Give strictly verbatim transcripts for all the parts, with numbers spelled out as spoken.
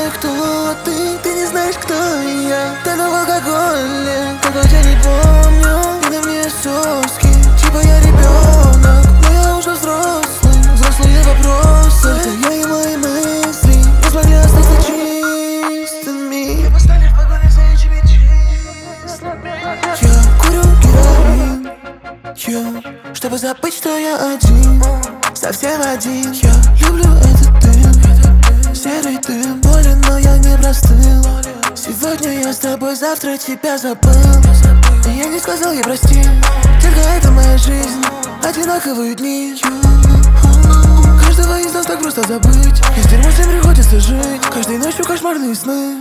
знаю, кто ты, ты не знаешь, кто я. Тону в алкоголе, такой я не помню. Ты на мне соски, типа я ребенок, но я уже взрослый. Взрослые вопросы, только я и мои мысли не смогли остаться чистыми. Мы стали в погоне за этими числами. Я курю героин, я, чтобы забыть, что я один, совсем один. Я люблю этот дым, серый дым. Болен, но я не простыл. Сегодня я с тобой, завтра тебя забыл. И я не сказал ей прости, только это моя жизнь, одинаковые дни. Каждого из нас так просто забыть, и с дерьмом всем приходится жить. Каждой ночью кошмарные сны.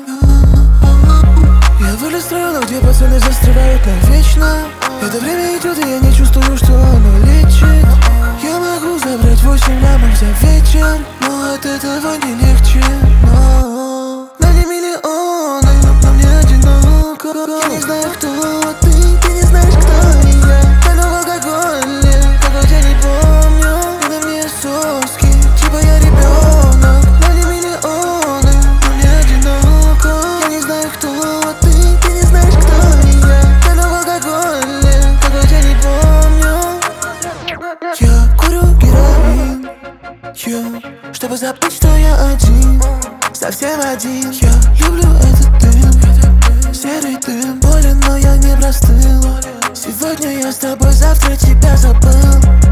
Я вылез с района, где пацаны застревают навечно. Это время идет, и я не чувствую, что оно лечит. Я могу забрать восемь лямов за вечер, но от этого не легче. Но на мне миллионы, но мне одиноко. Я не знаю, кто ты, ты не знаешь, кто я. Тону в алкоголе, такой я не помню. Ты на мне соски, типа я ребенок. На мне миллионы, но мне одиноко. Я не знаю, кто ты, ты не знаешь, кто я. Тону в алкоголе, такой я не помню. Я курю героин, я, чтобы забыть, что я один, совсем один. Я люблю этот дым, серый дым. Болен, но я не простыл. Сегодня я с тобой, завтра тебя забыл.